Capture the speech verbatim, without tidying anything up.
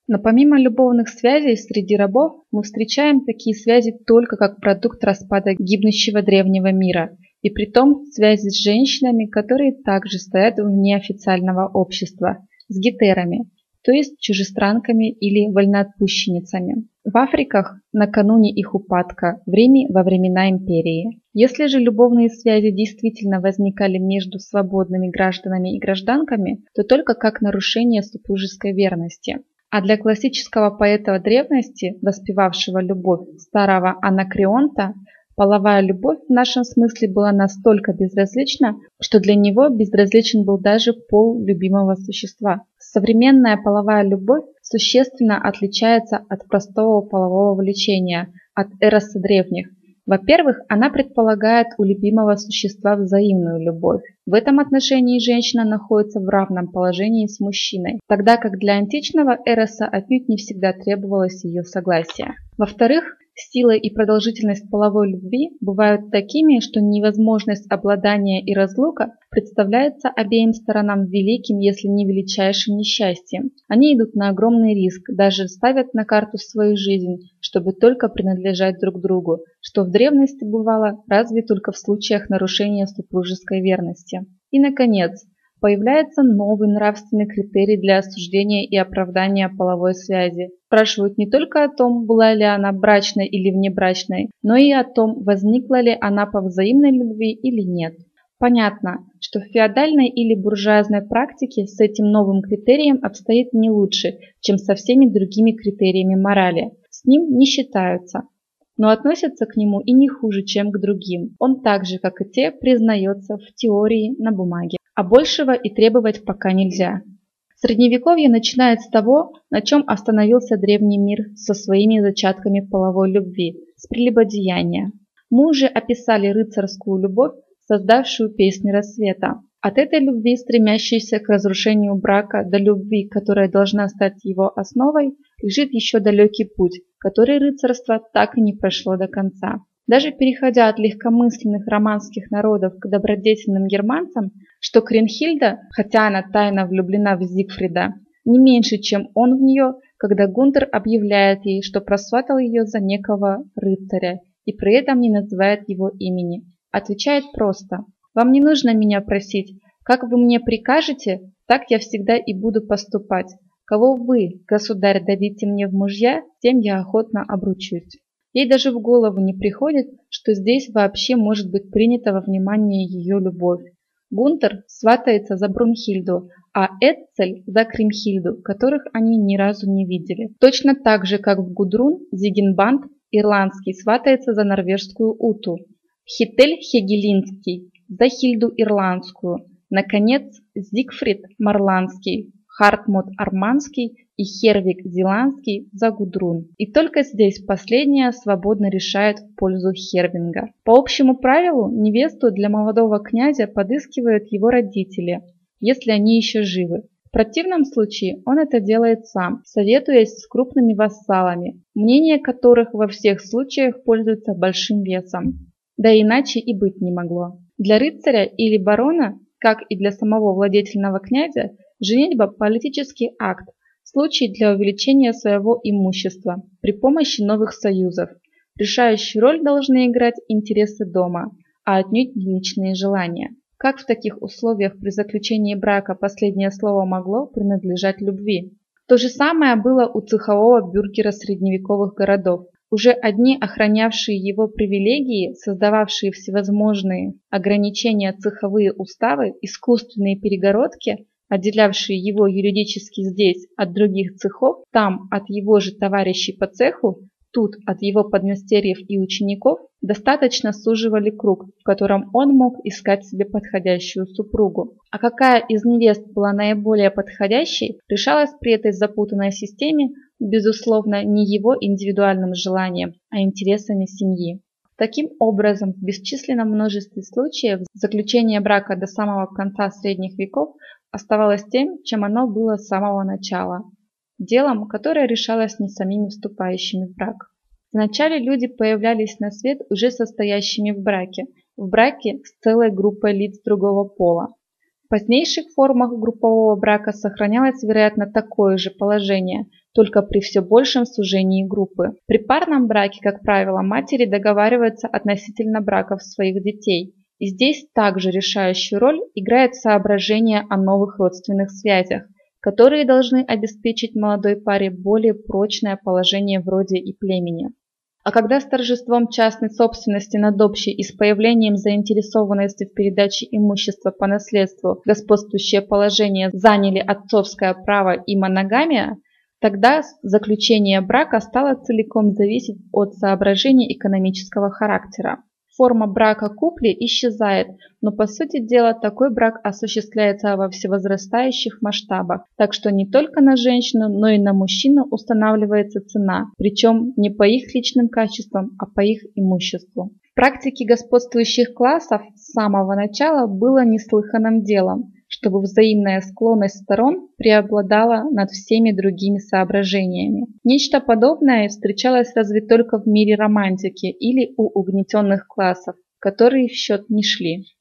Но помимо любовных связей среди рабов, мы встречаем такие связи только как продукт распада гибнущего древнего мира, и притом связи с женщинами, которые также стоят вне официального общества, с гетерами, то есть чужестранками или вольноотпущенницами. В Африках накануне их упадка, в Риме во времена империи. Если же любовные связи действительно возникали между свободными гражданами и гражданками, то только как нарушение супружеской верности. А для классического поэта древности, воспевавшего любовь старого Анакреонта, половая любовь в нашем смысле была настолько безразлична, что для него безразличен был даже пол любимого существа. Современная половая любовь существенно отличается от простого полового влечения, от эроса древних. Во-первых, она предполагает у любимого существа взаимную любовь. В этом отношении женщина находится в равном положении с мужчиной, тогда как для античного эроса отнюдь не всегда требовалось ее согласие. Во-вторых, сила и продолжительность половой любви бывают такими, что невозможность обладания и разлука представляется обеим сторонам великим, если не величайшим несчастьем. Они идут на огромный риск, даже ставят на карту свою жизнь, чтобы только принадлежать друг другу, что в древности бывало разве только в случаях нарушения супружеской верности. И, наконец, появляется новый нравственный критерий для осуждения и оправдания половой связи. Спрашивают не только о том, была ли она брачной или внебрачной, но и о том, возникла ли она по взаимной любви или нет. Понятно, что в феодальной или буржуазной практике с этим новым критерием обстоит не лучше, чем со всеми другими критериями морали. С ним не считаются, но относятся к нему и не хуже, чем к другим. Он так же, как и те, признается в теории на бумаге. А большего и требовать пока нельзя. Средневековье начинает с того, на чем остановился древний мир со своими зачатками половой любви, с прелюбодеяния. Мы уже описали рыцарскую любовь, создавшую песни рассвета. От этой любви, стремящейся к разрушению брака, до любви, которая должна стать его основой, лежит еще далекий путь, который рыцарство так и не прошло до конца. Даже переходя от легкомысленных романских народов к добродетельным германцам, что Кринхильда, хотя она тайно влюблена в Зигфрида, не меньше, чем он в нее, когда Гунтер объявляет ей, что просватал ее за некого рыцаря и при этом не называет его имени. Отвечает просто: «Вам не нужно меня просить, как вы мне прикажете, так я всегда и буду поступать. Кого вы, государь, дадите мне в мужья, тем я охотно обручусь». Ей даже в голову не приходит, что здесь вообще может быть принята во внимание ее любовь. Гунтер сватается за Брунхильду, а Эццель за Кримхильду, которых они ни разу не видели. Точно так же, как в Гудрун, Зигенбанд ирландский сватается за норвежскую Уту, Хитель Хегелинский за Хильду ирландскую, наконец, Зигфрид Марландский, Хартмут Арманский и Хервик Зеландский за Гудрун. И только здесь последняя свободно решает в пользу Хервинга. По общему правилу, невесту для молодого князя подыскивают его родители, если они еще живы. В противном случае он это делает сам, советуясь с крупными вассалами, мнение которых во всех случаях пользуется большим весом. Да иначе и быть не могло. Для рыцаря или барона, как и для самого владетельного князя, женитьба – политический акт, случай для увеличения своего имущества при помощи новых союзов. Решающую роль должны играть интересы дома, а отнюдь не личные желания. Как в таких условиях при заключении брака последнее слово могло принадлежать любви? То же самое было у цехового бюргера средневековых городов. Уже одни охранявшие его привилегии, создававшие всевозможные ограничения цеховые уставы, искусственные перегородки, отделявшие его юридически здесь от других цехов, там от его же товарищей по цеху, тут от его подмастерьев и учеников, достаточно суживали круг, в котором он мог искать себе подходящую супругу. А какая из невест была наиболее подходящей, решалось при этой запутанной системе, безусловно, не его индивидуальным желанием, а интересами семьи. Таким образом, в бесчисленном множестве случаев заключение брака до самого конца средних веков оставалось тем, чем оно было с самого начала – делом, которое решалось не самими вступающими в брак. Вначале люди появлялись на свет уже состоящими в браке, в браке с целой группой лиц другого пола. В позднейших формах группового брака сохранялось, вероятно, такое же положение, только при все большем сужении группы. При парном браке, как правило, матери договариваются относительно браков своих детей. И здесь также решающую роль играет соображение о новых родственных связях, которые должны обеспечить молодой паре более прочное положение в роде и племени. А когда с торжеством частной собственности над общей и с появлением заинтересованности в передаче имущества по наследству господствующее положение заняли отцовское право и моногамия, тогда заключение брака стало целиком зависеть от соображений экономического характера. Форма брака купли исчезает, но по сути дела такой брак осуществляется во всевозрастающих масштабах, так что не только на женщину, но и на мужчину устанавливается цена, причем не по их личным качествам, а по их имуществу. В практике господствующих классов с самого начала было неслыханным делом, чтобы взаимная склонность сторон преобладала над всеми другими соображениями. Нечто подобное встречалось разве только в мире романтики или у угнетенных классов, которые в счет не шли.